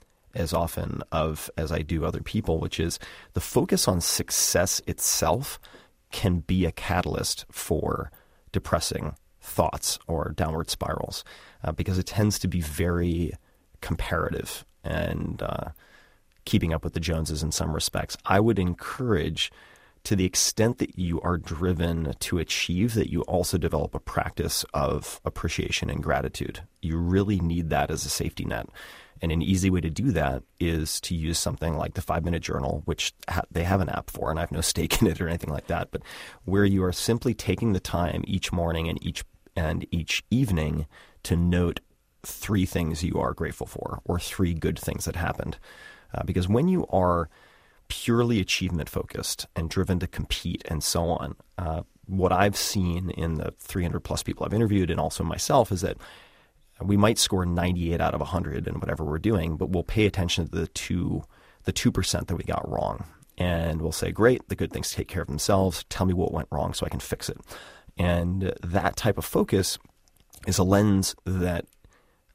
[SPEAKER 3] as often of as I do other people, which is the focus on success itself can be a catalyst for depressing thoughts or downward spirals uh, because it tends to be very comparative and uh, keeping up with the Joneses in some respects. I would encourage, to the extent that you are driven to achieve, that you also develop a practice of appreciation and gratitude. You really need that as a safety net. And an easy way to do that is to use something like the five-minute journal, which ha- they have an app for, and I have no stake in it or anything like that, but where you are simply taking the time each morning and each and each evening to note three things you are grateful for, or three good things that happened. Uh, because when you are purely achievement-focused and driven to compete and so on, uh, what I've seen in the three hundred plus people I've interviewed, and also myself, is that we might score ninety-eight out of one hundred in whatever we're doing, but we'll pay attention to the two, the two percent that we got wrong. And we'll say, great, the good things take care of themselves. Tell me what went wrong so I can fix it. And that type of focus is a lens that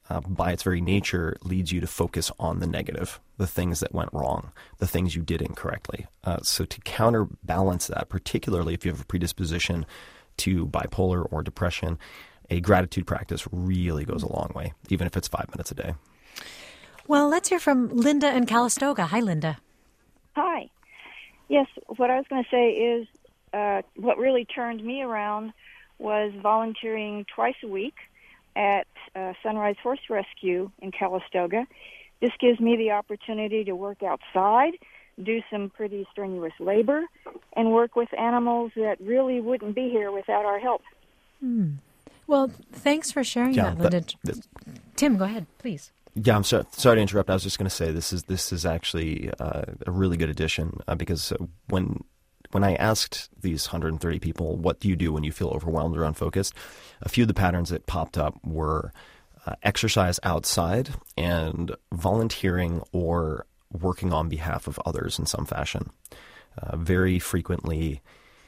[SPEAKER 3] uh, by its very nature, leads you to focus on the negative, the things that went wrong, the things you did incorrectly. Uh, so to counterbalance that, particularly if you have a predisposition to bipolar or depression, a gratitude practice really goes a long way, even if it's five minutes a day.
[SPEAKER 2] Well, let's hear from Linda in Calistoga. Hi, Linda.
[SPEAKER 6] Hi. Yes, what I was going to say is uh, what really turned me around was volunteering twice a week at uh, Sunrise Horse Rescue in Calistoga. This gives me the opportunity to work outside, do some pretty strenuous labor, and work with animals that really wouldn't be here without our help.
[SPEAKER 2] Hmm. Well, thanks for sharing
[SPEAKER 3] yeah,
[SPEAKER 2] that, Linda.
[SPEAKER 3] That, that,
[SPEAKER 2] Tim, go ahead, please.
[SPEAKER 3] Yeah, I'm sorry, sorry to interrupt. I was just going to say this is this is actually uh, a really good addition uh, because when when I asked these one hundred thirty people, what do you do when you feel overwhelmed or unfocused, a few of the patterns that popped up were uh, exercise outside and volunteering or working on behalf of others in some fashion. Uh, very frequently,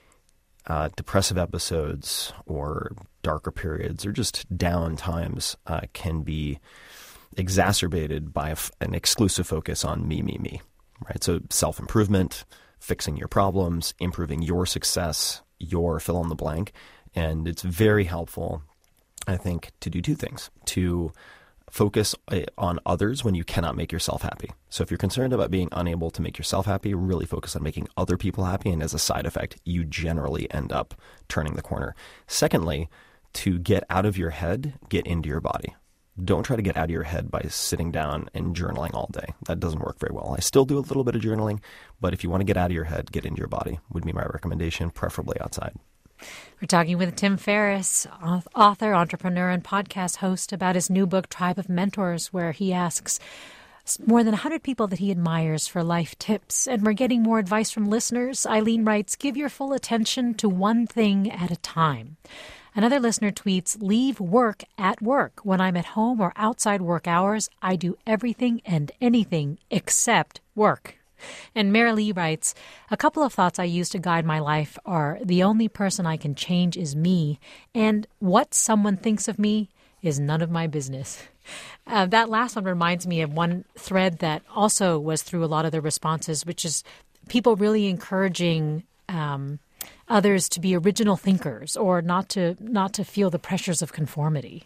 [SPEAKER 3] uh, depressive episodes or darker periods or just down times uh, can be exacerbated by a f- an exclusive focus on me, me, me, right? So self-improvement, fixing your problems, improving your success, your fill in the blank. And it's very helpful, I think, to do two things: to focus on others when you cannot make yourself happy. So if you're concerned about being unable to make yourself happy, really focus on making other people happy. And as a side effect, you generally end up turning the corner. Secondly, to get out of your head, get into your body. Don't try to get out of your head by sitting down and journaling all day. That doesn't work very well. I still do a little bit of journaling, but if you want to get out of your head, get into your body would be my recommendation, preferably outside.
[SPEAKER 2] We're talking with Tim Ferriss, author, entrepreneur, and podcast host, about his new book, Tribe of Mentors, where he asks more than one hundred people that he admires for life tips. And we're getting more advice from listeners. Eileen writes, give your full attention to one thing at a time. Another listener tweets, leave work at work. When I'm at home or outside work hours, I do everything and anything except work. And Mary Lee writes, a couple of thoughts I use to guide my life are, the only person I can change is me, and what someone thinks of me is none of my business. Uh, that last one reminds me of one thread that also was through a lot of the responses, which is people really encouraging um, others to be original thinkers or not to not to feel the pressures of conformity.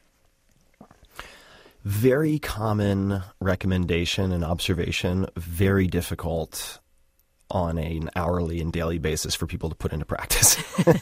[SPEAKER 3] Very common recommendation and observation, very difficult on a, an hourly and daily basis for people to put into practice,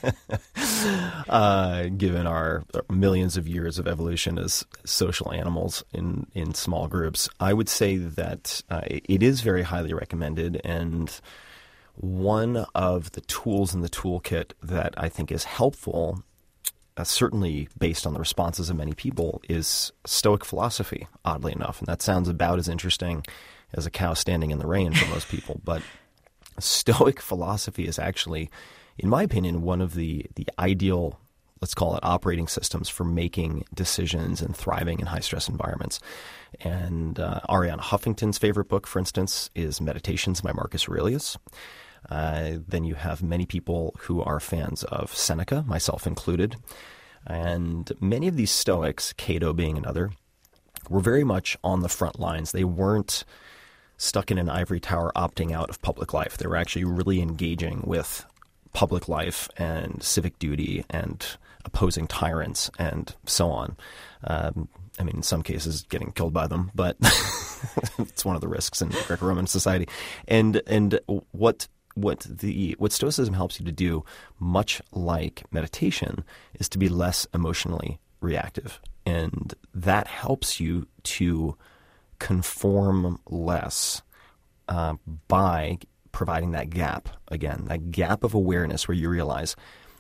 [SPEAKER 3] uh, given our millions of years of evolution as social animals in, in small groups. I would say that uh, it is very highly recommended, and one of the tools in the toolkit that I think is helpful, Uh, certainly based on the responses of many people, is Stoic philosophy, oddly enough. And that sounds about as interesting as a cow standing in the rain for most people. But Stoic philosophy is actually, in my opinion, one of the, the ideal, let's call it, operating systems for making decisions and thriving in high-stress environments. And uh, Arianna Huffington's favorite book, for instance, is Meditations by Marcus Aurelius. Uh, then you have many people who are fans of Seneca, myself included. And many of these Stoics, Cato being another, were very much on the front lines. They weren't stuck in an ivory tower opting out of public life. They were actually really engaging with public life and civic duty and opposing tyrants and so on. Um, I mean, in some cases, getting killed by them, but it's one of the risks in Greco-Roman society. And and what what the what Stoicism helps you to do, much like meditation, is to be less emotionally reactive, and that helps you to conform less uh, by providing that gap again, that gap of awareness where you realize,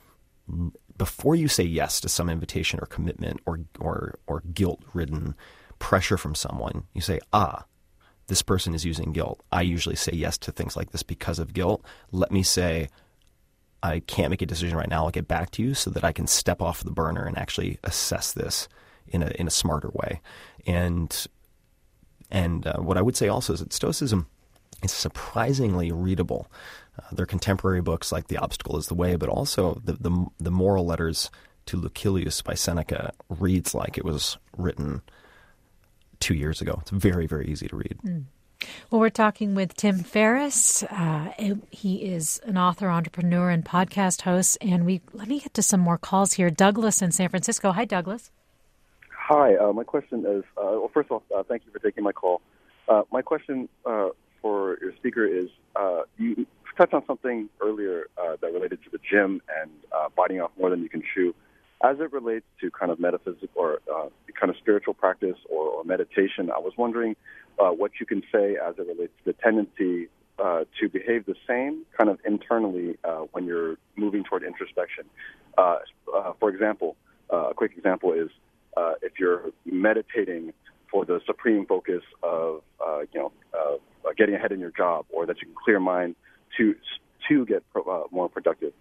[SPEAKER 3] before you say yes to some invitation or commitment or or or guilt-ridden pressure from someone, you say, ah, this person is using guilt. I usually say yes to things like this because of guilt. Let me say, I can't make a decision right now. I'll get back to you so that I can step off the burner and actually assess this in a in a smarter way. And and uh, what I would say also is that Stoicism is surprisingly readable. Uh, their contemporary books like The Obstacle is the Way, but also the, the the moral letters to Lucilius by Seneca reads like it was written two years ago. It's very, very easy to read.
[SPEAKER 2] Mm. Well, we're talking with Tim Ferriss. Uh, he is an author, entrepreneur, and podcast host. And we let me get to some more calls here. Douglas in San Francisco. Hi, Douglas.
[SPEAKER 7] Hi. Uh, my question is, uh, well, first of all, uh, thank you for taking my call. Uh, my question uh, for your speaker is, uh, you touched on something earlier uh, that related to the gym and uh, biting off more than you can chew. As it relates to kind of metaphysical or uh, kind of spiritual practice or, or meditation, I was wondering uh, what you can say as it relates to the tendency uh, to behave the same kind of internally uh, when you're moving toward introspection. Uh, uh, for example, uh, a quick example is uh, if you're meditating for the supreme focus of uh, you know uh, getting ahead in your job, or that you can clear your mind to to get pro- uh, more productive.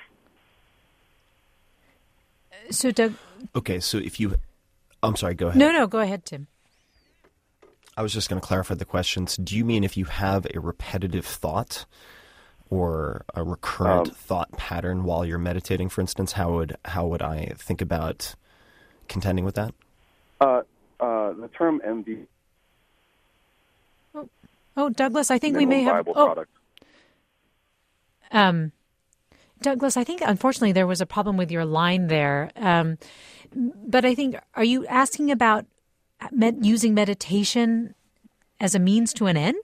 [SPEAKER 2] So, Doug.
[SPEAKER 3] Okay, so if you, I'm sorry, go ahead.
[SPEAKER 2] No, no, go ahead, Tim.
[SPEAKER 3] I was just going to clarify the questions. Do you mean if you have a repetitive thought or a recurrent um, thought pattern while you're meditating, for instance, how would how would I think about contending with that?
[SPEAKER 7] Uh, uh, the term M V.
[SPEAKER 2] Oh, oh Douglas, I think we may have.
[SPEAKER 7] Viable
[SPEAKER 2] oh.
[SPEAKER 7] product.
[SPEAKER 2] Um. Douglas, I think, unfortunately, there was a problem with your line there. Um, but I think, are you asking about med- using meditation as a means to an end?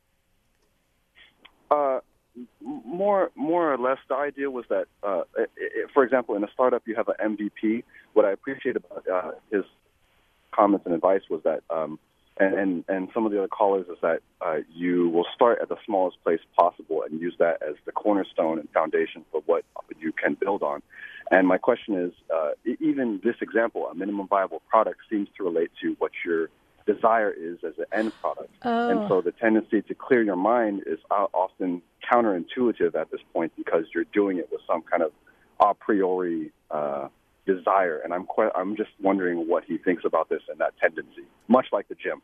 [SPEAKER 7] Uh, more, more or less, the idea was that, uh, it, it, for example, in a startup, you have an M V P. What I appreciate about uh, his comments and advice was that, um, and, and, and some of the other callers, is that uh, you will start at the smallest place possible and use that as the cornerstone and foundation for what you can build on. And my question is, uh, even this example, a minimum viable product, seems to relate to what your desire is as an end product.
[SPEAKER 2] Oh.
[SPEAKER 7] And so the tendency to clear your mind is often counterintuitive at this point, because you're doing it with some kind of a priori uh, desire. And I'm quite, I'm just wondering what he thinks about this and that tendency, much like the gym.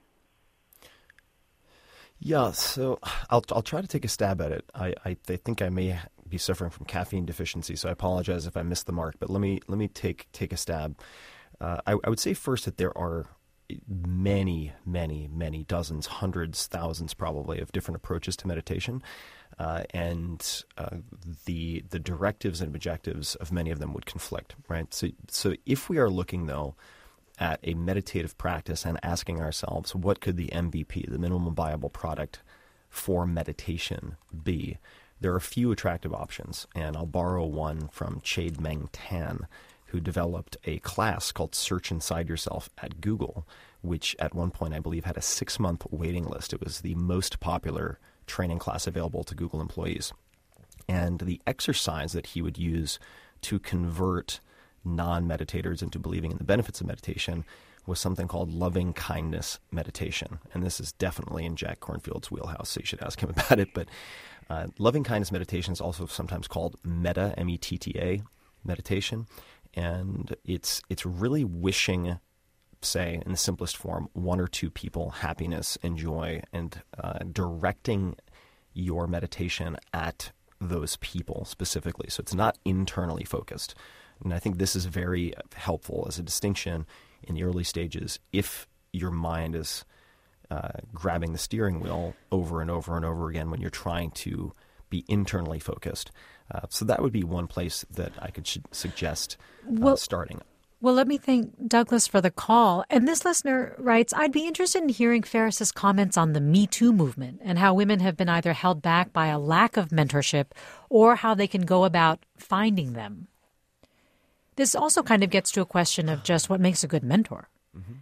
[SPEAKER 3] Yeah, so I'll I'll try to take a stab at it. I, I, I think I may be suffering from caffeine deficiency, so I apologize if I missed the mark. But let me let me take take a stab. Uh, I, I would say first that there are many, many, many dozens, hundreds, thousands probably of different approaches to meditation. Uh, and uh, the the directives and objectives of many of them would conflict, right? So, so if we are looking, though, at a meditative practice and asking ourselves, what could the M V P, the minimum viable product for meditation, be? There are a few attractive options, and I'll borrow one from Chade-Meng Tan, who developed a class called Search Inside Yourself at Google, which at one point I believe had a six-month waiting list. It was the most popular training class available to Google employees. And the exercise that he would use to convert non-meditators into believing in the benefits of meditation was something called loving kindness meditation. And this is definitely in Jack Kornfield's wheelhouse, so you should ask him about it. But uh, loving kindness meditation is also sometimes called metta, M E T T A meditation. And it's it's really wishing, say, in the simplest form, one or two people happiness and joy, and uh, directing your meditation at those people specifically. So it's not internally focused. And I think this is very helpful as a distinction in the early stages. If your mind is uh, grabbing the steering wheel over and over and over again when you're trying to be internally focused. Uh, so that would be one place that I could sh- suggest uh,
[SPEAKER 2] well,
[SPEAKER 3] starting.
[SPEAKER 2] Well, let me thank Douglas for the call. And this listener writes, I'd be interested in hearing Ferriss's comments on the Me Too movement and how women have been either held back by a lack of mentorship or how they can go about finding them. This also kind of gets to a question of just what makes a good mentor.
[SPEAKER 3] Mm-hmm.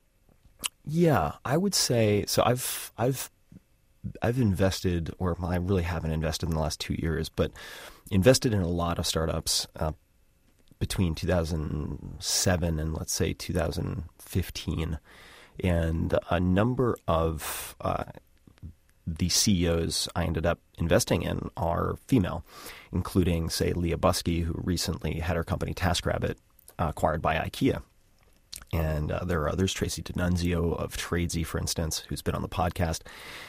[SPEAKER 3] Yeah, I would say so. I've I've I've invested, or I really haven't invested in the last two years, but invested in a lot of startups uh, between two thousand seven and let's say two thousand fifteen, and a number of uh, the C E Os I ended up investing in are female, including, say, Leah Buskey, who recently had her company TaskRabbit uh, acquired by IKEA. And uh, there are others, Tracy D'Annunzio of Tradesy, for instance, who's been on the podcast.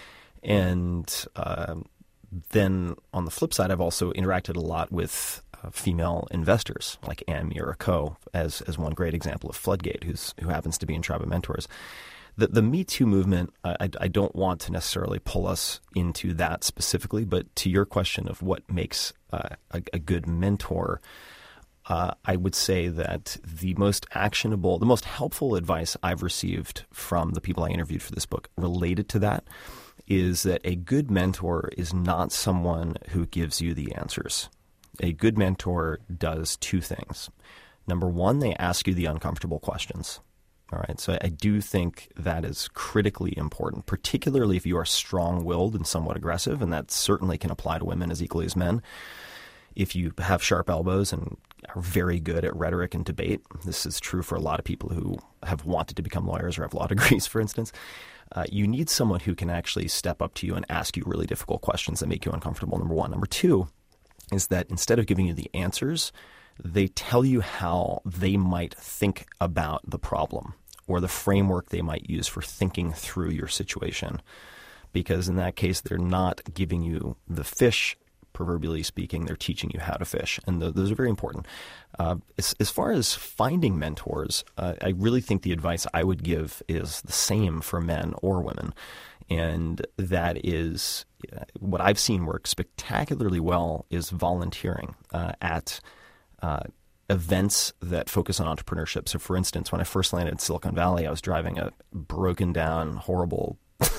[SPEAKER 3] And uh, then on the flip side, I've also interacted a lot with uh, female investors, like Ann Miraco, as as one great example of Floodgate, who's who happens to be in Tribe of Mentors. the, the Me Too movement, I, I don't want to necessarily pull us into that specifically, but to your question of what makes uh, a, a good mentor, uh, I would say that the most actionable, the most helpful advice I've received from the people I interviewed for this book related to that is that a good mentor is not someone who gives you the answers. A good mentor does two things. Number one, they ask you the uncomfortable questions. All right. So I do think that is critically important, particularly if you are strong-willed and somewhat aggressive, and that certainly can apply to women as equally as men. If you have sharp elbows and are very good at rhetoric and debate, this is true for a lot of people who have wanted to become lawyers or have law degrees, for instance. Uh, you need someone who can actually step up to you and ask you really difficult questions that make you uncomfortable, number one. Number two is that instead of giving you the answers, they tell you how they might think about the problem or the framework they might use for thinking through your situation. Because in that case, they're not giving you the fish, proverbially speaking, they're teaching you how to fish. And th- those are very important. Uh, as, as far as finding mentors, uh, I really think the advice I would give is the same for men or women. And that is uh, what I've seen work spectacularly well is volunteering uh, at uh, events that focus on entrepreneurship. So, for instance, when I first landed in Silicon Valley, I was driving a broken down, horrible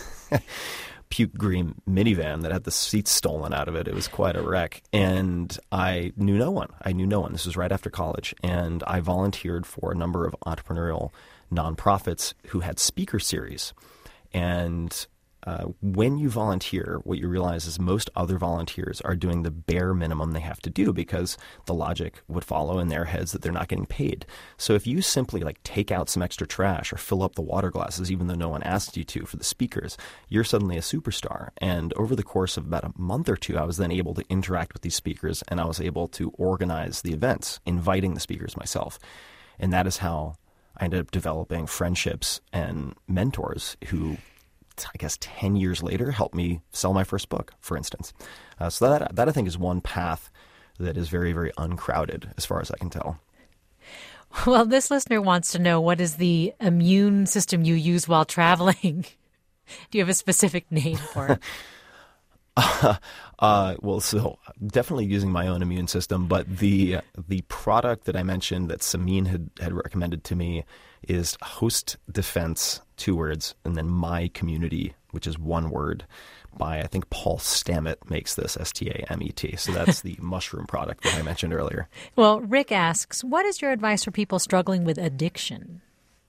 [SPEAKER 3] puke green minivan that had the seats stolen out of it. It was quite a wreck. And I knew no one. I knew no one. This was right after college. And I volunteered for a number of entrepreneurial nonprofits who had speaker series. And uh, when you volunteer, what you realize is most other volunteers are doing the bare minimum they have to do because the logic would follow in their heads that they're not getting paid. So if you simply like take out some extra trash or fill up the water glasses, even though no one asked you to for the speakers, you're suddenly a superstar. And over the course of about a month or two, I was then able to interact with these speakers and I was able to organize the events, inviting the speakers myself. And that is how I ended up developing friendships and mentors who, I guess, ten years later, helped me sell my first book, for instance. Uh, so that, that I think is one path that is very, very uncrowded as far as I can tell.
[SPEAKER 2] Well, this listener wants to know, what is the immune system you use while traveling? Do you have a specific name for it?
[SPEAKER 3] Uh, uh, well, so definitely using my own immune system, but the the product that I mentioned that Samin had, had recommended to me is Host Defense, two words, and then My Community, which is one word, by I think Paul Stammet makes this, S T A M E T. So that's the mushroom product that I mentioned earlier.
[SPEAKER 2] Well, Rick asks, what is your advice for people struggling with addiction?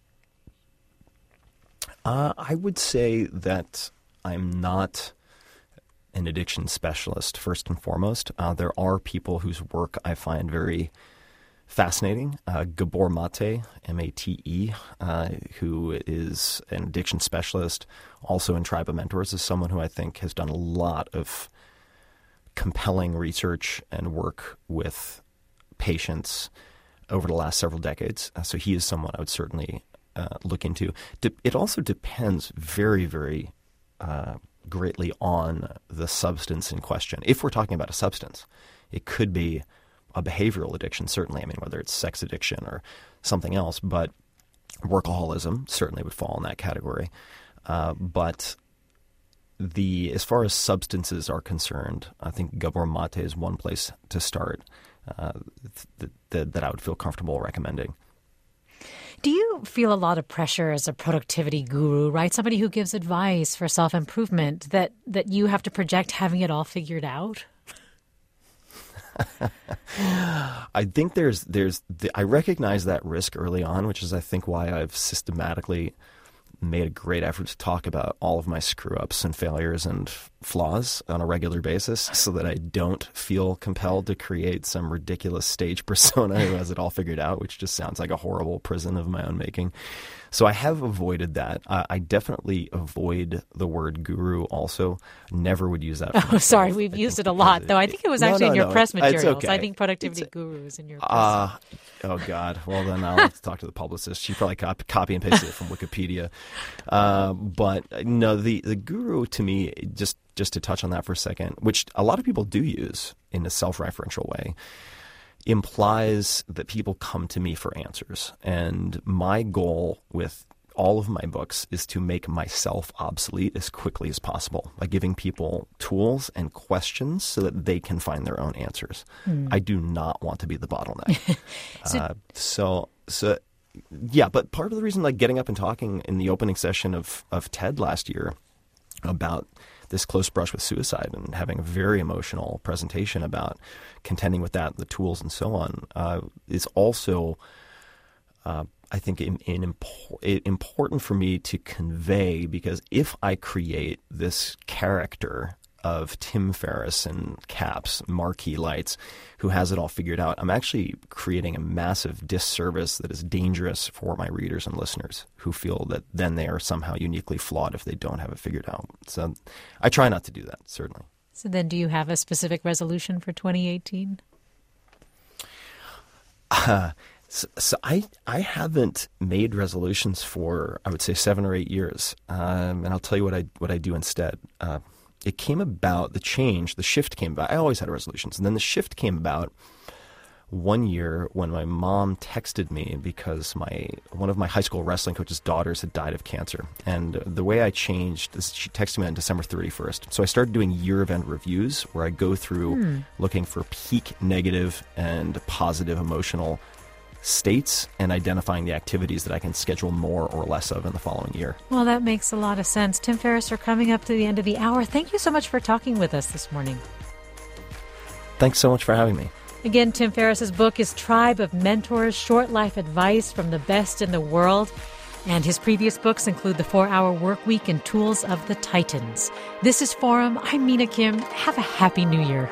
[SPEAKER 3] Uh, I would say that I'm not an addiction specialist, first and foremost. Uh, there are people whose work I find very fascinating. Uh, Gabor Mate, M A T E, uh, who is an addiction specialist, also in Tribe of Mentors, is someone who I think has done a lot of compelling research and work with patients over the last several decades. Uh, so he is someone I would certainly uh, look into. De- it also depends very, very uh, greatly on the substance in question. If we're talking about a substance, it could be a behavioral addiction, certainly. I mean, whether it's sex addiction or something else, but workaholism certainly would fall in that category. Uh, but the as far as substances are concerned, I think Gabor Mate is one place to start uh, th- th- that I would feel comfortable recommending.
[SPEAKER 2] Do you feel a lot of pressure as a productivity guru, right? Somebody who gives advice for self-improvement, that, that you have to project having it all figured out?
[SPEAKER 3] I think there's there's the, I recognize that risk early on, which is I think why I've systematically made a great effort to talk about all of my screw-ups and failures and flaws on a regular basis so that I don't feel compelled to create some ridiculous stage persona who has it all figured out, which just sounds like a horrible prison of my own making. So I have avoided that. Uh, I definitely avoid the word guru also. Never would use that.
[SPEAKER 2] Oh, sorry. We've I used it a lot, it, though. I think it was actually no, no, in your no, press materials.
[SPEAKER 3] Okay.
[SPEAKER 2] I think productivity it's, guru is in your press.
[SPEAKER 3] Uh, oh, God. Well, then I'll have to talk to the publicist. She probably copy, copy and pasted it from Wikipedia. Uh, but no, the, the guru to me, just, just to touch on that for a second, which a lot of people do use in a self-referential way, implies that people come to me for answers. And my goal with all of my books is to make myself obsolete as quickly as possible by giving people tools and questions so that they can find their own answers. Mm. I do not want to be the bottleneck. so, uh, so, so, yeah, but part of the reason, like getting up and talking in the opening session of, of TED last year about this close brush with suicide and having a very emotional presentation about contending with that, the tools and so on, uh, is also, uh, I think, in, in impor- important for me to convey, because if I create this character of Tim Ferriss in caps, marquee lights, who has it all figured out, I'm actually creating a massive disservice that is dangerous for my readers and listeners who feel that then they are somehow uniquely flawed if they don't have it figured out. So I try not to do that, certainly.
[SPEAKER 2] So then do you have a specific resolution for twenty eighteen?
[SPEAKER 3] Uh, so, so I I haven't made resolutions for, I would say, seven or eight years. Um, and I'll tell you what I what I do instead. Uh, It came about, the change, the shift came about. I always had resolutions. And then the shift came about one year when my mom texted me because my one of my high school wrestling coach's daughters had died of cancer. And the way I changed is she texted me on December thirty-first. So I started doing year-end reviews where I go through hmm. looking for peak negative and positive emotional states and identifying the activities that I can schedule more or less of in the following year.
[SPEAKER 2] Well, that makes a lot of sense. Tim Ferriss, we're coming up to the end of the hour. Thank you so much for talking with us this morning.
[SPEAKER 3] Thanks so much for having me.
[SPEAKER 2] Again, Tim Ferriss's book is Tribe of Mentors, Short Life Advice from the Best in the World. And his previous books include The four-Hour Workweek and Tools of the Titans. This is Forum. I'm Mina Kim. Have a happy new year.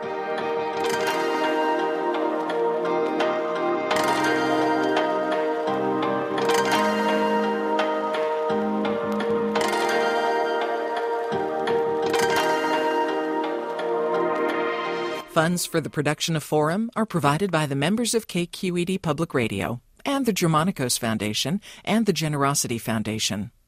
[SPEAKER 8] Funds for the production of Forum are provided by the members of K Q E D Public Radio and the Germanicos Foundation and the Generosity Foundation.